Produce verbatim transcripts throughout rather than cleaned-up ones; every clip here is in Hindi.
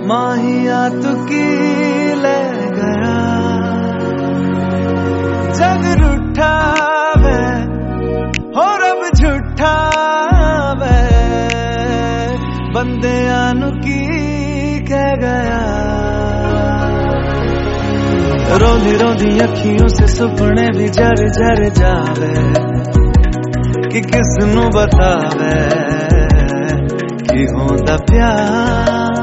माहिया तू की ले गया जग रूठा वे हो रब झूठा वे बंदे आनु की कह गया। रोंदी रोंदी अखियों से सुपने भी जर जर जावे कि किसनू बतावे कि होंदा प्यार।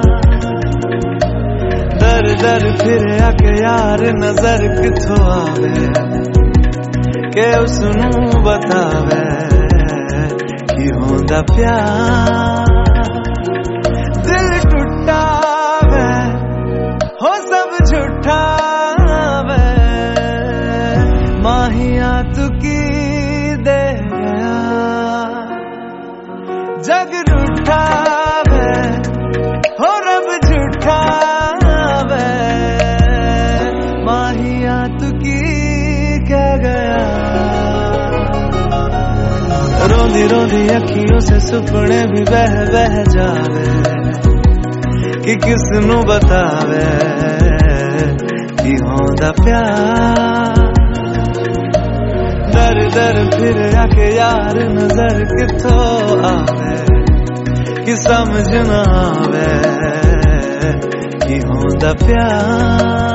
दर दर फिर आके यार नजर किथों आवे के उसनू बतावे कि होंदा प्यार। दिल टूटा वे हो सब झूठा वे माहिया तू की दे गया जग रूठा वे हो रब झूठा वे माहिया तू की कह गया। रोंदी रोंदी अखियों से सुपने भी बह बह जावे कि किसनू बतावे कि होंदा प्यार। दर दर फिर आके यार नजर किथों आवे कि समझ ना आवे कि होंदा प्यार।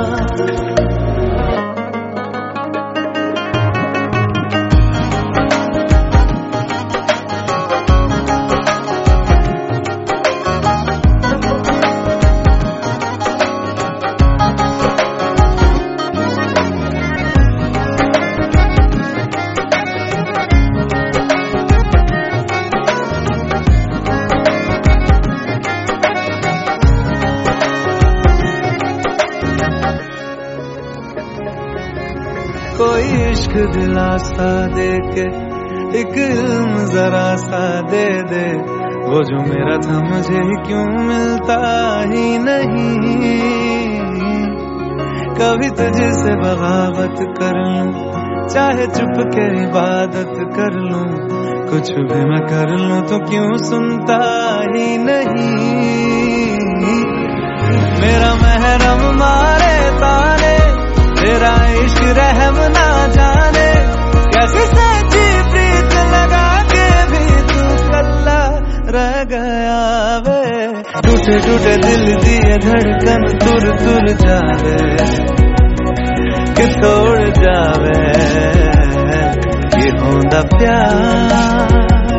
कोई इश्क दिलासा दे के एक इल्म जरा सा दे दे वो जो मेरा था मुझे ही क्यों मिलता ही नहीं। कभी तुझसे बगावत कर लूं चाहे चुप के इबादत कर लूं कुछ भी मैं कर लूं तो क्यों सुनता ही नहीं। मेरा महरम मारे ताने तेरा इश्क रहम ना जाने कैसे सच्ची प्रीत लगा के भी तू कल्ला रह गया वे। टूटे टूटे दिल दिए धड़कन तुर तुर जावे कि तोड़ जावे कि होंदा प्यार।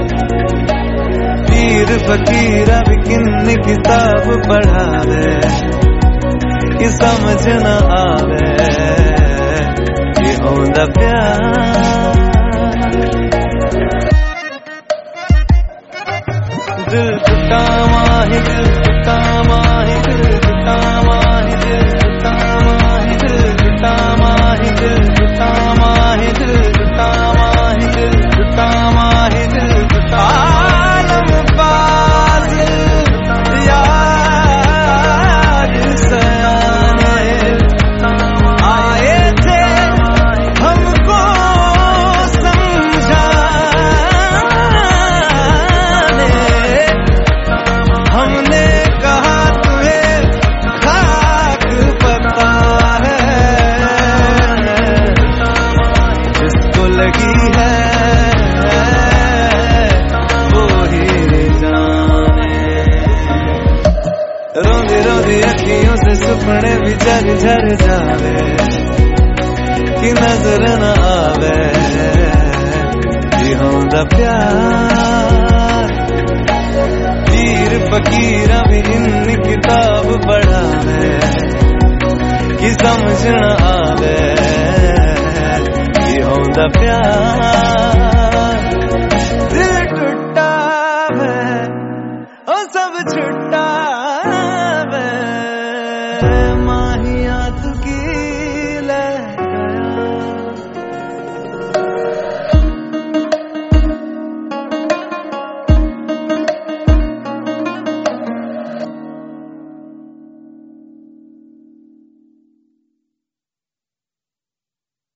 पीर फकीर भी किन्नी किताब पढ़ावे कि समझ न आवे कि होंदा प्यार। दिल टूटा माही दिल टूटा माही दिल टूटा माही दिल टूटा माही दिल टूटा माही दिल टूटा माही दिल टूटा माही दिल टूटा माही दिल टूटा आलम पास यार सयाने आए थे हमको समझाने। हमने कहा तुम्हें खाक पता है जिसको लगी है वो ही जाने। रोंदी रोंदी अखियों से सुपने भी झर झर जावे कि नजर न आवे कि होंदा प्यार। पीर फकीर भी इन्नी किताब पढ़ावे कि समझ न आवे कि होंदा प्यार। दिल टूटा है ओ सब छुट्टा